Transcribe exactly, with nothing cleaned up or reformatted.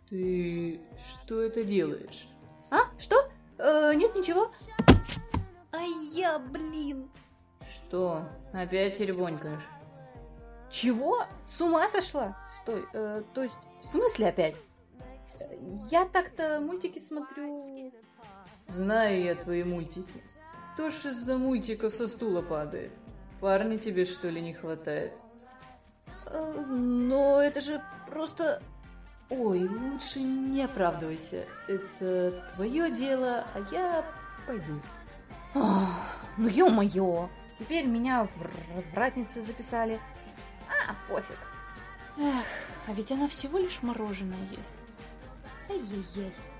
Ты что это делаешь? А? Что? Э, нет, ничего. Ай я, блин. Что? Опять теребонькаешь? Чего? С ума сошла? Стой, э, то есть, в смысле опять? Я так-то мультики смотрю... Знаю я твои мультики. Кто ж из-за мультиков со стула падает? Парня тебе, что ли, не хватает? Э, но это же просто... Ой, лучше не оправдывайся. Это твое дело, а я пойду. Ах, ну ё-моё. Теперь меня в развратницы записали. А, пофиг. Эх, а ведь она всего лишь мороженое ест. Ай-яй-яй.